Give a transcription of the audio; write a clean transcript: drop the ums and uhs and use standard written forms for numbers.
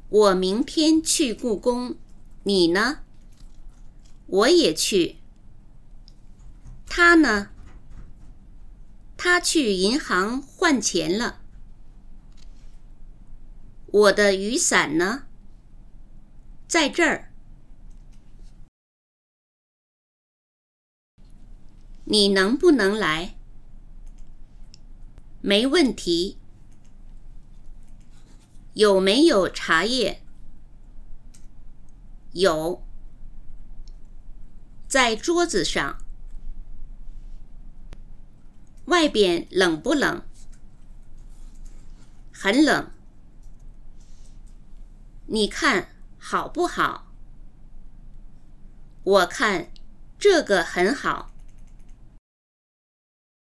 我明天去故宫，你呢？我也去。他呢？他去银行换钱了。我的雨伞呢？在这儿。你能不能来？没问题。有没有茶叶？有。在桌子上。外边冷不冷？很冷。你看好不好？我看这个很好。